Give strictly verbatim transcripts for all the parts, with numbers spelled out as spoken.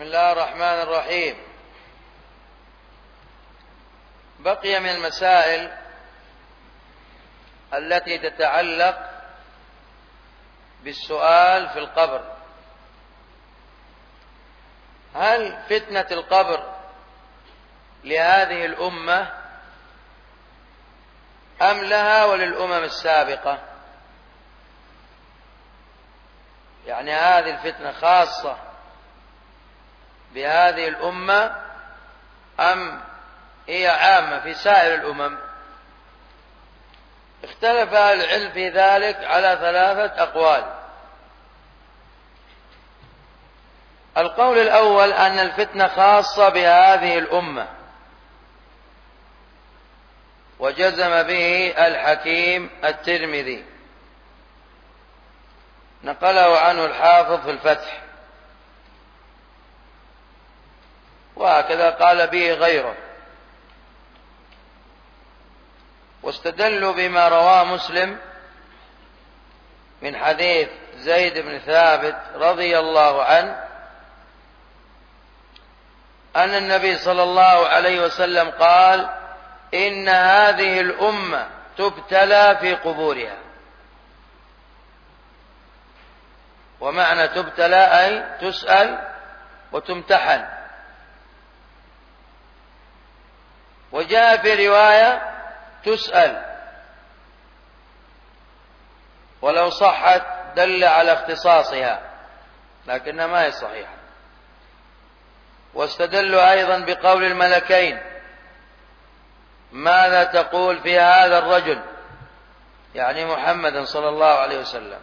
بسم الله الرحمن الرحيم. بقي من المسائل التي تتعلق بالسؤال في القبر: هل فتنة القبر لهذه الأمة أم لها وللأمم السابقة؟ يعني هذه الفتنة خاصة بهذه الأمة أم هي عامة في سائر الأمم؟ اختلف أهل العلم في ذلك على ثلاثة أقوال. القول الأول أن الفتنة خاصة بهذه الأمة، وجزم به الحكيم الترمذي، نقله عنه الحافظ في الفتح، وهكذا قال به غيره. واستدلوا بما رواه مسلم من حديث زيد بن ثابت رضي الله عنه أن النبي صلى الله عليه وسلم قال: إن هذه الأمة تبتلى في قبورها. ومعنى تبتلى أي تسأل وتمتحن. وجاء في رواية تسأل، ولو صحت دل على اختصاصها، لكنها ما هي صحيحة. واستدلوا أيضا بقول الملكين: ماذا تقول في هذا الرجل، يعني محمد صلى الله عليه وسلم.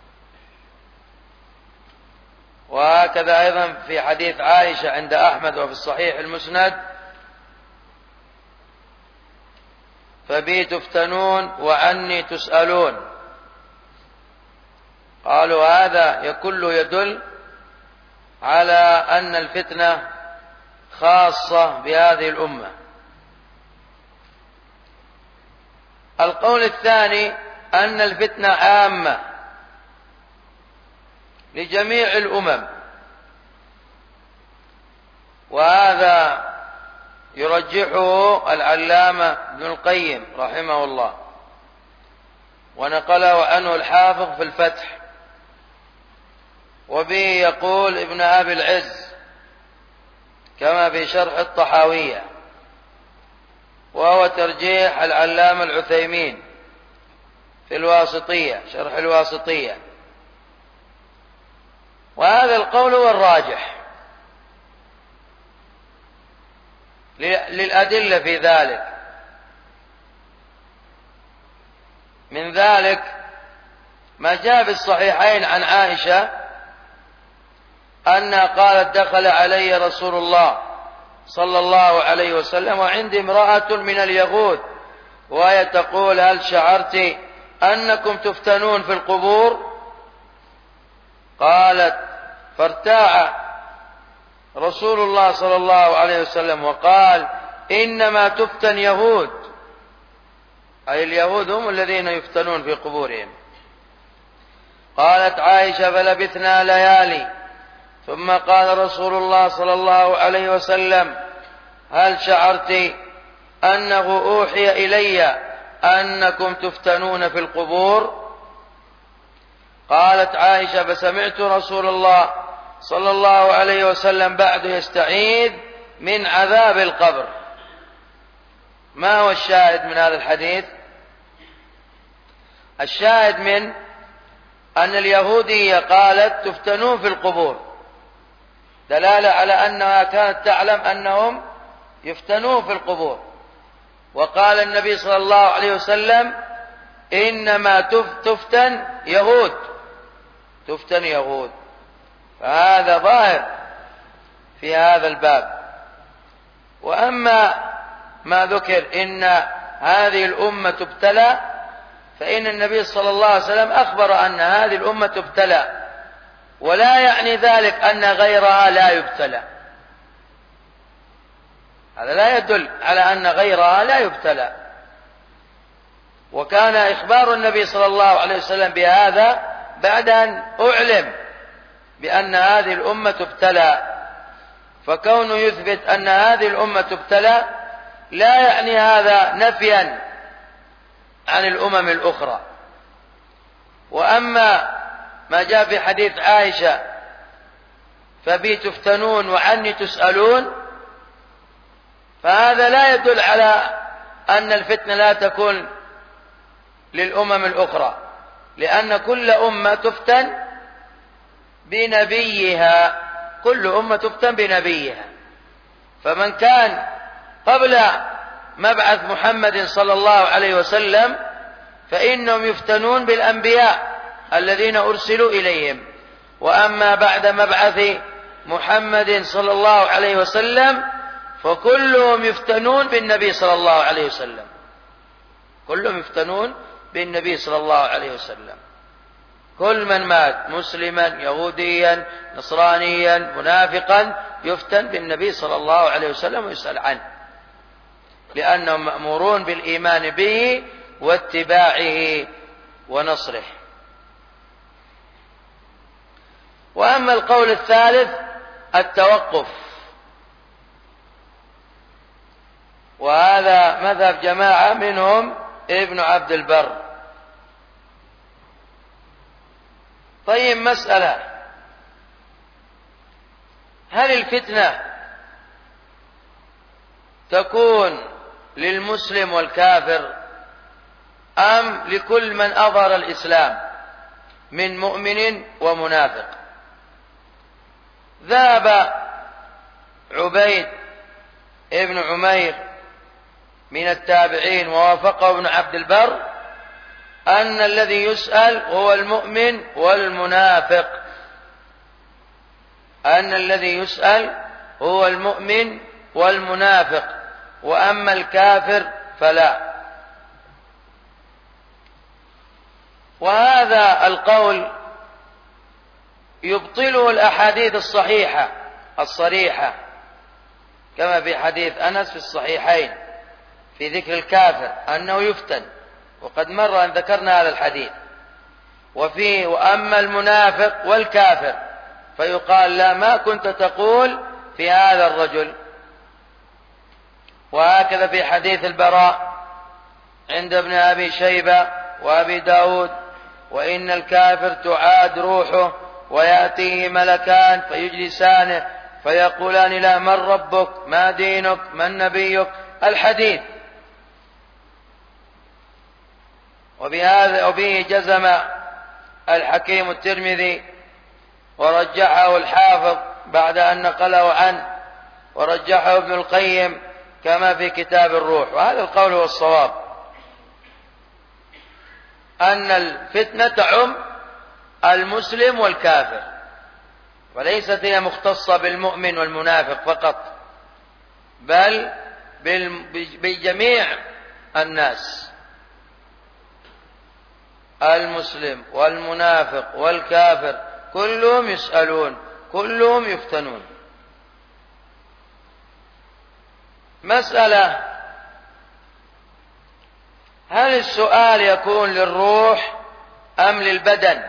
وهكذا أيضا في حديث عائشة عند أحمد وفي الصحيح المسند: فبي تفتنون وعني تسألون. قالوا هذا يكل يدل على أن الفتنة خاصة بهذه الأمة. القول الثاني أن الفتنة عامة لجميع الأمم، وهذا يرجحه العلامة ابن القيم رحمه الله، ونقله عنه الحافظ في الفتح. وبه يقول ابن أبي العز كما في شرح الطحاوية، وهو ترجيح العلامة العثيمين في الواسطية، شرح الواسطية. وهذا القول هو الراجح للأدلة في ذلك. من ذلك ما جاء في الصحيحين عن عائشة أنها قالت: دخل علي رسول الله صلى الله عليه وسلم وعندي امرأة من اليهود، وهي تقول: هل شعرت أنكم تفتنون في القبور؟ قالت: فارتاع رسول الله صلى الله عليه وسلم وقال: إنما تفتن يهود، أي اليهود هم الذين يفتنون في قبورهم. قالت عائشة: فلبثنا ليالي، ثم قال رسول الله صلى الله عليه وسلم: هل شعرت أنه أوحي إلي أنكم تفتنون في القبور؟ قالت عائشة: فسمعت رسول الله صلى الله عليه وسلم بعد يستعيذ من عذاب القبر. ما هو الشاهد من هذا الحديث؟ الشاهد من أن اليهودية قالت تفتنون في القبور، دلالة على أنها كانت تعلم أنهم يفتنون في القبور. وقال النبي صلى الله عليه وسلم: إنما تفتن يهود، تفتن يهود. فهذا ظاهر في هذا الباب. وأما ما ذكر إن هذه الأمة تبتلى، فإن النبي صلى الله عليه وسلم أخبر أن هذه الأمة تبتلى، ولا يعني ذلك أن غيرها لا يبتلى. هذا لا يدل على أن غيرها لا يبتلى. وكان إخبار النبي صلى الله عليه وسلم بهذا بعد أن أعلم بأن هذه الأمة تبتلى. فكونه يثبت أن هذه الأمة تبتلى لا يعني هذا نفيا عن الأمم الأخرى. وأما ما جاء في حديث عائشة فبي تفتنون وعني تسألون، فهذا لا يدل على أن الفتنة لا تكون للأمم الأخرى، لأن كل أمة تفتن بنبيها، كل أمة تفتن بنبيها. فمن كان قبل مبعث محمد صلى الله عليه وسلم فإنهم يفتنون بالأنبياء الذين أرسلوا إليهم، وأما بعد مبعث محمد صلى الله عليه وسلم فكلهم يفتنون بالنبي صلى الله عليه وسلم، كلهم يفتنون بالنبي صلى الله عليه وسلم. كل من مات مسلما يهوديا نصرانيا منافقا يفتن بالنبي صلى الله عليه وسلم ويسأل عنه، لأنهم مأمورون بالإيمان به واتباعه ونصره. وأما القول الثالث التوقف، وهذا مذهب جماعة منهم ابن عبد البر. طيب مسألة، هل الفتنة تكون للمسلم والكافر أم لكل من أظهر الإسلام من مؤمن ومنافق؟ ذهب عبيد ابن عمير من التابعين ووافقه ابن عبد البر أن الذي يسأل هو المؤمن والمنافق، أن الذي يسأل هو المؤمن والمنافق، وأما الكافر فلا. وهذا القول يبطله الأحاديث الصحيحة الصريحة، كما في حديث أنس في الصحيحين في ذكر الكافر أنه يفتن، وقد مر أن ذكرنا هذا الحديث. وفيه وأما المنافق والكافر فيقال لا، ما كنت تقول في هذا الرجل. وهكذا في حديث البراء عند ابن أبي شيبة وأبي داود: وإن الكافر تعاد روحه ويأتيه ملكان فيجلسانه فيقولان له: من ربك؟ ما دينك؟ من نبيك؟ الحديث. وبهذا وبه جزم الحكيم الترمذي ورجحه الحافظ بعد أن نقله عنه، ورجحه ابن القيم كما في كتاب الروح. وهذا القول هو الصواب، أن الفتنة تعم المسلم والكافر، وليست هي مختصة بالمؤمن والمنافق فقط، بل بجميع الناس، المسلم والمنافق والكافر كلهم يسألون، كلهم يفتنون. مسألة: هل السؤال يكون للروح أم للبدن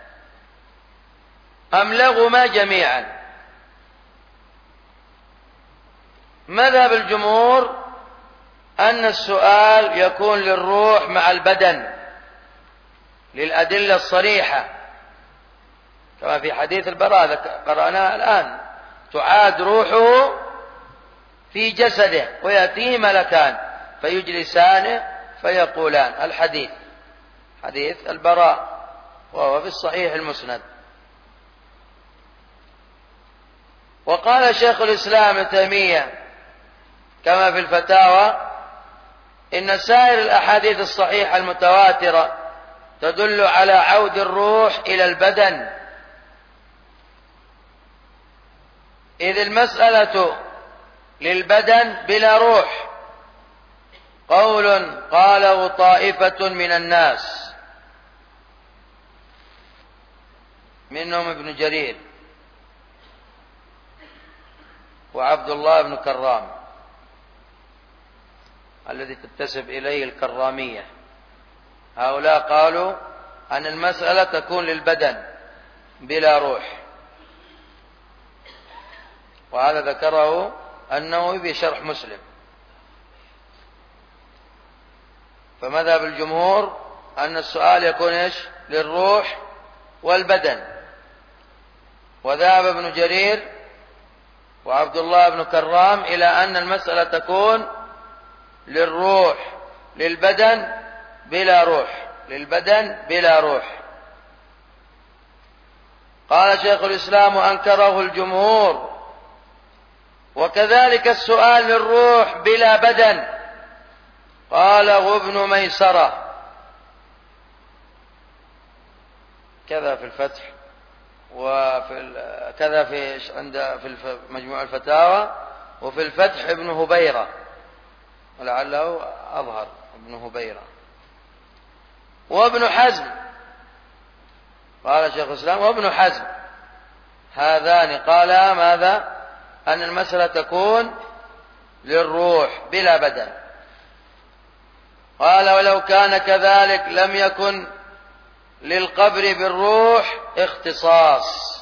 أم لهما جميعا؟ مذهب الجمهور أن السؤال يكون للروح مع البدن للأدلة الصريحة، كما في حديث البراء قرأناه الآن: تعاد روحه في جسده ويأتيه ملكان فيجلسانه فيقولان. الحديث حديث البراء وهو في الصحيح المسند. وقال شيخ الإسلام ابن تيمية كما في الفتاوى: إن سائر الأحاديث الصحيحة المتواترة تدل على عود الروح إلى البدن، إذ المسألة للبدن بلا روح قول قاله طائفة من الناس منهم ابن جرير وعبد الله بن كرام الذي تنتسب إليه الكرامية. هؤلاء قالوا أن المسألة تكون للبدن بلا روح، وهذا ذكره النووي بشرح مسلم. فمذهب الجمهور أن السؤال يكون إيش؟ للروح والبدن. وذهب ابن جرير وعبد الله بن كرام إلى أن المسألة تكون للروح للبدن بلا روح للبدن بلا روح. قال شيخ الإسلام وأنكره الجمهور. وكذلك السؤال للروح بلا بدن قاله ابن ميسرة كذا في الفتح وفي كذا في عند في مجموع الفتاوى، وفي الفتح ابن هبيرة ولعله أظهر ابن هبيرة. وابن حزم قال شيخ الإسلام وابن حزم هذان قالا ماذا؟ أن المسألة تكون للروح بلا بدن. قال ولو كان كذلك لم يكن للقبر بالروح اختصاص.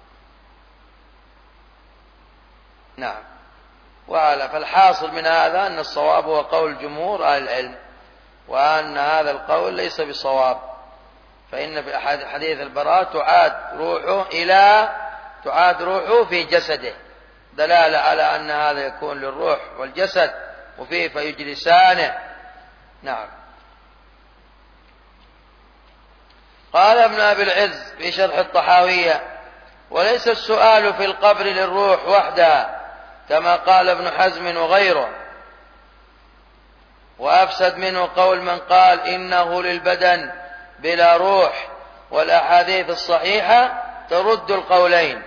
نعم. وعلى فالحاصل من هذا أن الصواب هو قول جمهور أهل العلم، وأن هذا القول ليس بصواب، فإن في حديث البراء تعاد روحه إلى تعاد روحه في جسده، دلالة على أن هذا يكون للروح والجسد وفيه فيجلسانه. نعم. قال ابن أبي العز في شرح الطحاوية وليس السؤال في القبر للروح وحدها كما قال ابن حزم وغيره، وأفسد منه قول من قال إنه للبدن بلا روح، والأحاديث الصحيحة ترد القولين.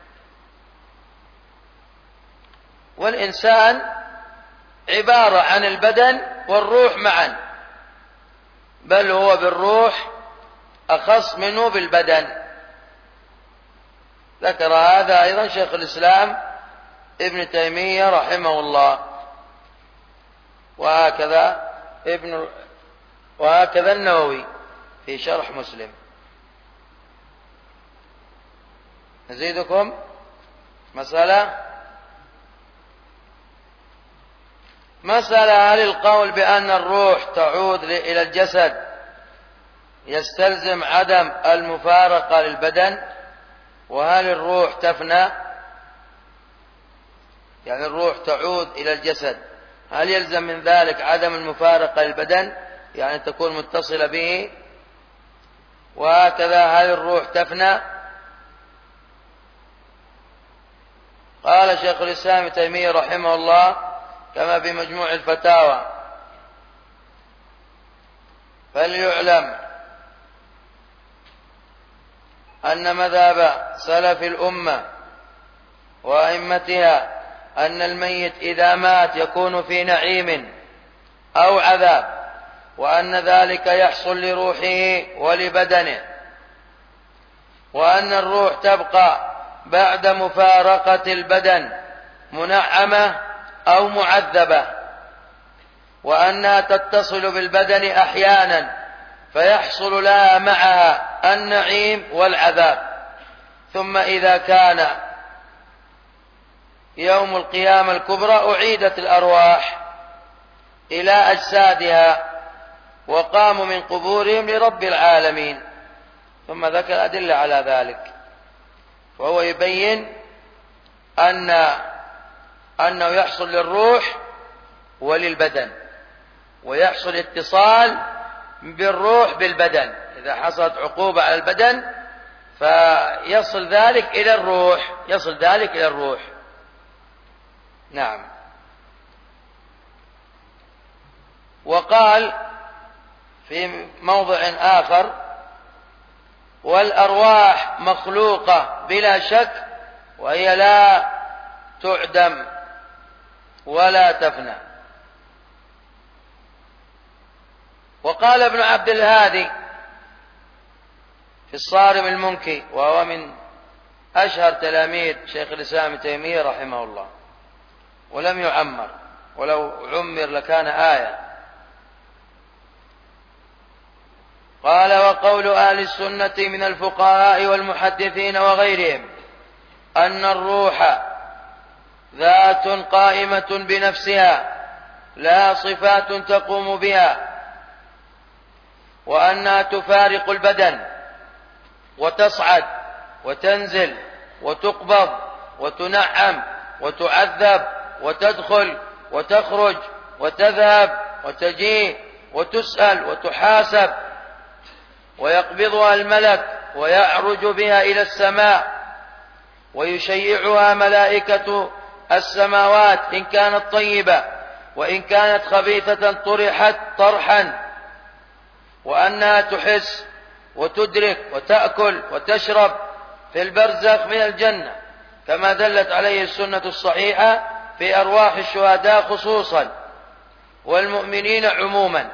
والإنسان عبارة عن البدن والروح معا، بل هو بالروح أخص منه بالبدن. ذكر هذا أيضا شيخ الإسلام ابن تيمية رحمه الله، وهكذا ابن وهكذا النووي في شرح مسلم. نزيدكم مسألة مسألة هل القول بأن الروح تعود إلى الجسد يستلزم عدم المفارقة للبدن؟ وهل الروح تفنى؟ يعني الروح تعود إلى الجسد، هل يلزم من ذلك عدم المفارقة للبدن، يعني تكون متصلة به؟ وهكذا هل الروح تفنى؟ قال شيخ الإسلام ابن تيمية رحمه الله كما في مجموع الفتاوى: فليعلم أن مذهب سلف الأمة وأئمتها أن الميت إذا مات يكون في نعيم أو عذاب، وأن ذلك يحصل لروحه ولبدنه، وأن الروح تبقى بعد مفارقة البدن منعمة أو معذبة، وأنها تتصل بالبدن أحيانا فيحصل لها معها النعيم والعذاب، ثم إذا كان يوم القيامة الكبرى أعيدت الأرواح إلى أجسادها وقاموا من قبورهم لرب العالمين. ثم ذكر أدلة على ذلك، وهو يبين أن أنه يحصل للروح وللبدن، ويحصل اتصال بالروح بالبدن. إذا حصلت عقوبة على البدن فيصل ذلك إلى الروح يصل ذلك إلى الروح. نعم. وقال في موضع آخر: والأرواح مخلوقة بلا شك، وهي لا تعدم ولا تفنى. وقال ابن عبد الهادي في الصارم المنكي، وهو من أشهر تلاميذ شيخ الإسلام ابن تيمية رحمه الله، ولم يعمر، ولو عمر لكان آية. قال: وقول أهل السنة من الفقهاء والمحدثين وغيرهم أن الروح ذات قائمة بنفسها لا صفات تقوم بها، وأنها تفارق البدن وتصعد وتنزل وتقبض وتنعم وتعذب وتدخل وتخرج وتذهب وتجيء وتسأل وتحاسب، ويقبضها الملك ويعرج بها إلى السماء ويشيعها ملائكة السماوات إن كانت طيبة، وإن كانت خبيثة طرحت طرحا، وأنها تحس وتدرك وتأكل وتشرب في البرزخ من الجنة كما دلت عليه السنة الصحيحة في أرواح الشهداء خصوصا والمؤمنين عموما.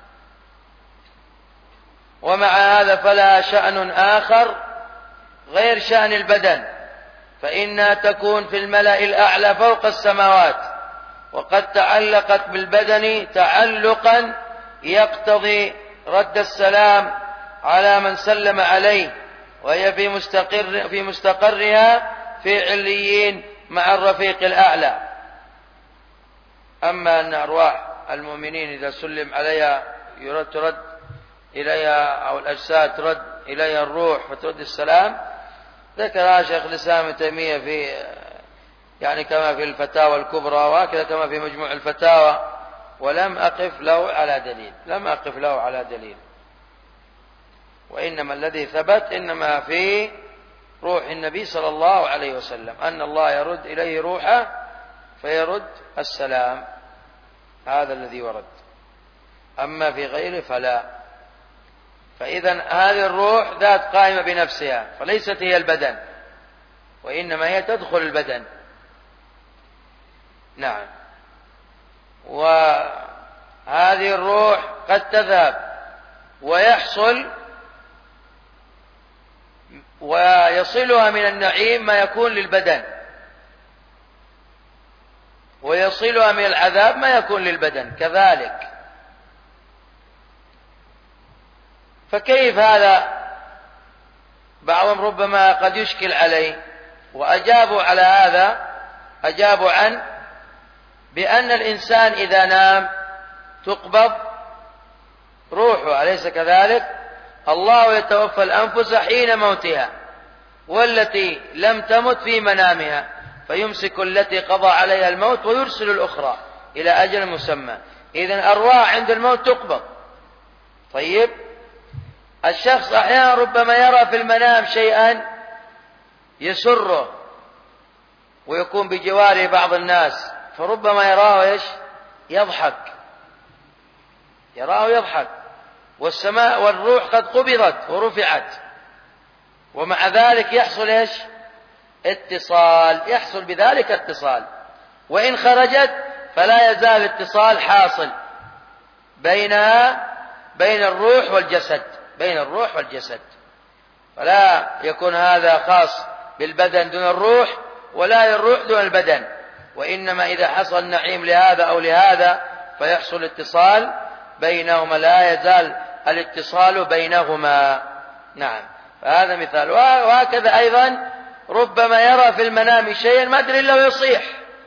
ومع هذا فلها شأن آخر غير شأن البدن، فإنها تكون في الملأ الأعلى فوق السماوات، وقد تعلقت بالبدن تعلقا يقتضي رد السلام على من سلم عليه، وهي في مستقر في مستقرها في عليين مع الرفيق الأعلى. أما أن أرواح المؤمنين إذا سلم عليها يرد ترد إليها، أو الأجساد ترد إليها الروح فترد السلام، ذكرها شيخ الإسلام ابن تيمية في يعني كما في الفتاوى الكبرى، وهكذا كما في مجموع الفتاوى، ولم أقف له على دليل لم أقف له على دليل وإنما الذي ثبت إنما في روح النبي صلى الله عليه وسلم أن الله يرد إليه روحه فيرد السلام، هذا الذي ورد. أما في غيره فلا. فإذا هذه الروح ذات قائمة بنفسها، فليست هي البدن، وإنما هي تدخل البدن. نعم. وهذه الروح قد تذهب ويحصل ويصلها من النعيم ما يكون للبدن، ويصلها من العذاب ما يكون للبدن كذلك. فكيف هذا؟ بعضهم ربما قد يشكل عليه، وأجابوا على هذا أجابوا عن بأن الإنسان إذا نام تقبض روحه، أليس كذلك؟ الله يتوفى الأنفس حين موتها والتي لم تمت في منامها، فيمسك التي قضى عليها الموت ويرسل الأخرى إلى أجل مسمى. إذن أرواح عند الموت تقبض. طيب، الشخص أحيانا ربما يرى في المنام شيئا يسره ويكون بجواره بعض الناس، فربما يراه إيش؟ يضحك يراه يضحك والسماء والروح قد قبضت ورفعت، ومع ذلك يحصل إيش؟ اتصال، يحصل بذلك اتصال، وإن خرجت فلا يزال اتصال حاصل بينها بين الروح والجسد بين الروح والجسد فلا يكون هذا خاص بالبدن دون الروح، ولا الروح دون البدن، وإنما إذا حصل نعيم لهذا أو لهذا فيحصل اتصال بينهما، لا يزال الاتصال بينهما. نعم، فهذا مثال. وهكذا أيضا ربما يرى في المنام شيئا ما أدري إلا يصيح،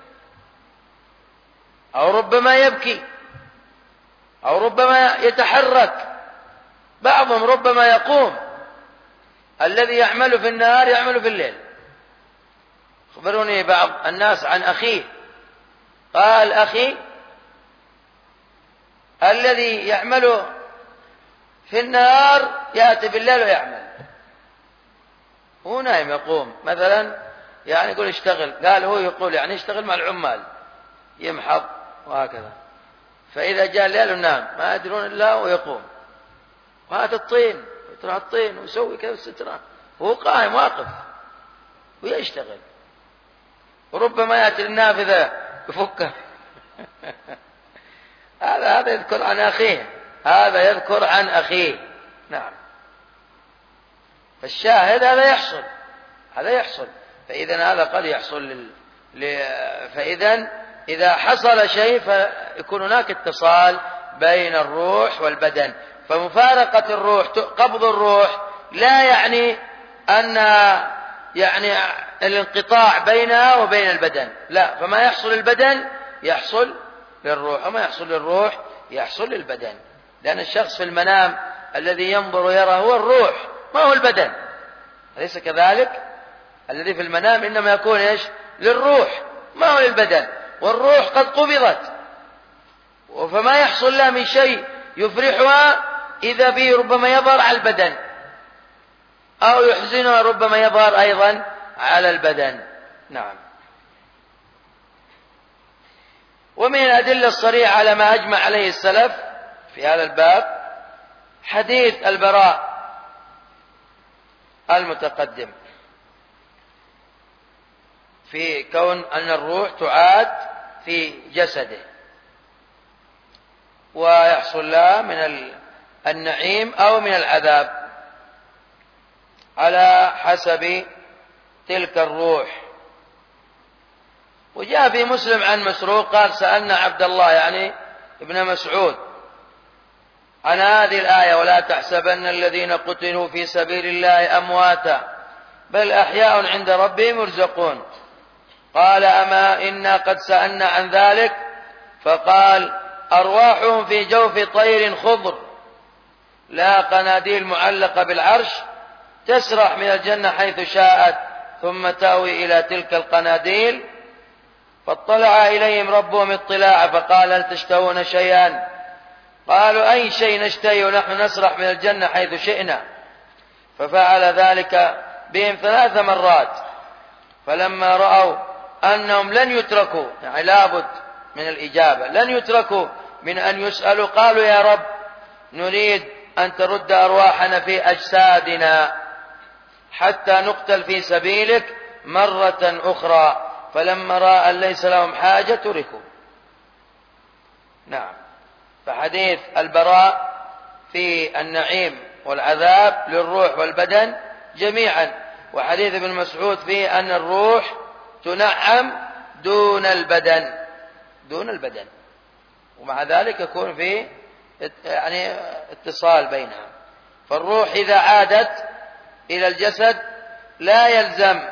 أو ربما يبكي، أو ربما يتحرك. بعضهم ربما يقوم، الذي يعمل في النهار يعمل في الليل. خبروني بعض الناس عن أخيه، قال أخي الذي يعمل في النهار يأتي بالليل ويعمل، هو نايم يقوم مثلا، يعني يقول اشتغل، قال هو يقول يعني يشتغل مع العمال يمحض وهكذا، فإذا جاء الليل نام ما يدرون إلا ويقوم، وهذا الطين يطرح الطين ويسوي كذا السترة، وهو قائم واقف ويشتغل، وربما يأتي النافذة يفكه هذا هذا يذكر عن أخيه هذا يذكر عن أخيه. نعم، فالشاهد هذا يحصل هذا يحصل فإذا هذا قد يحصل لل... ل... فإذا إذا حصل شيء فيكون هناك اتصال بين الروح والبدن. فمفارقة الروح قبض الروح لا يعني أن يعني الانقطاع بينها وبين البدن، لا، فما يحصل للبدن يحصل للروح، وما يحصل للروح يحصل للبدن، لأن الشخص في المنام الذي ينظر ويرى هو الروح ما هو البدن، أليس كذلك؟ الذي في المنام إنما يكون إيش؟ للروح ما هو للبدن، والروح قد قبضت، فما يحصل لها من شيء يفرحها إذا به ربما يظهر على البدن، أو يحزنها ربما يظهر أيضا على البدن. نعم. ومن الأدلة الصريحة على ما أجمع عليه السلف في هذا الباب حديث البراء المتقدم في كون أن الروح تعاد في جسده ويحصل لها من النعيم أو من العذاب على حسب تلك الروح. وجاء في مسلم عن مسروق قال سألنا عبد الله يعني ابن مسعود عن هذه الآية ولا تحسبن الذين قتلوا في سبيل الله أمواتا بل أحياء عند ربهم يرزقون. قال أما إنا قد سألنا عن ذلك فقال أرواحهم في جوف طير خضر لا قناديل معلقة بالعرش تسرح من الجنة حيث شاءت ثم تأوي إلى تلك القناديل. فاطلع إليهم ربهم اطلاعا فقال هل تشتهون شيئا؟ قالوا أي شيء نشتهي ونحن نسرح من الجنة حيث شئنا. ففعل ذلك بهم ثلاث مرات، فلما رأوا أنهم لن يتركوا يعني لابد من الإجابة لن يتركوا من أن يسألوا قالوا يا رب نريد أن ترد أرواحنا في أجسادنا حتى نقتل في سبيلك مرة أخرى. فلما رأى أن ليس لهم حاجة تركوا. نعم. فحديث البراء في النعيم والعذاب للروح والبدن جميعا، وحديث ابن مسعود فيه أن الروح تنعم دون البدن دون البدن ومع ذلك يكون في يعني اتصال بينها. فالروح إذا عادت إلى الجسد لا يلزم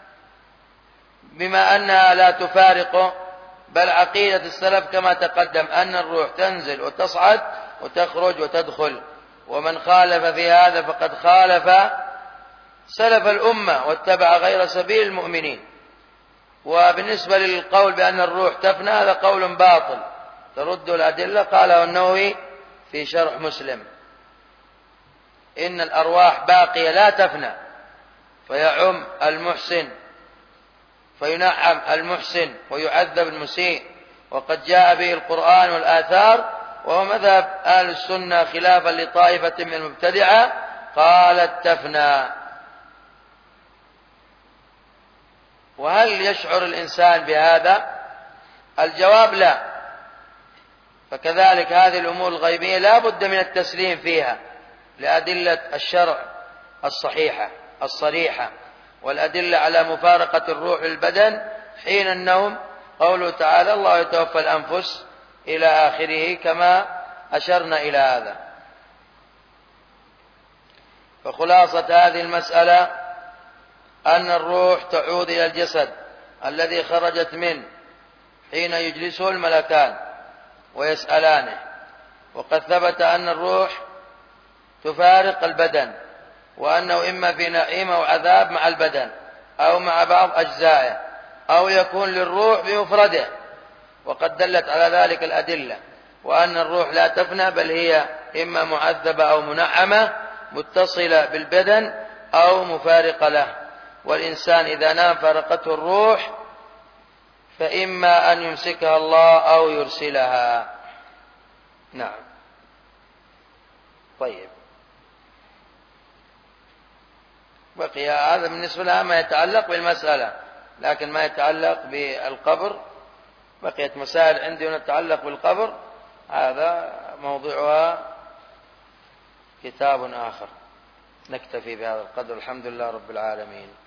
بما أنها لا تفارقه، بل عقيدة السلف كما تقدم أن الروح تنزل وتصعد وتخرج وتدخل، ومن خالف في هذا فقد خالف سلف الأمة واتبع غير سبيل المؤمنين. وبالنسبة للقول بأن الروح تفنى هذا قول باطل ترد الأدلة. قاله النووي في شرح مسلم إن الأرواح باقية لا تفنى فيعم المحسن فينعم المحسن ويعذب المسيء، وقد جاء به القرآن والآثار، وهو مذهب أهل السنة خلافا لطائفة من المبتدعة قالت تفنى. وهل يشعر الإنسان بهذا؟ الجواب لا. فكذلك هذه الأمور الغيبية لا بد من التسليم فيها لأدلة الشرع الصحيحة الصريحة والأدلة على مفارقة الروح للبدن حين النوم، قوله تعالى الله يتوفى الأنفس إلى آخره كما أشرنا إلى هذا. فخلاصة هذه المسألة أن الروح تعود إلى الجسد الذي خرجت منه حين يجلسه الملكان ويسألانه، وقد ثبت أن الروح تفارق البدن، وأنه إما في نعيم أو عذاب مع البدن أو مع بعض أجزائه، أو يكون للروح بمفرده، وقد دلت على ذلك الأدلة، وأن الروح لا تفنى بل هي إما معذبة أو منعمة متصلة بالبدن أو مفارقة له. والإنسان إذا نام فارقته الروح فإما أن يمسكها الله أو يرسلها. نعم. طيب، بقي هذا بالنسبة لها ما يتعلق بالمسألة، لكن ما يتعلق بالقبر بقيت مسائل عندي ونتعلق بالقبر هذا موضوعها كتاب آخر. نكتفي بهذا القدر. الحمد لله رب العالمين.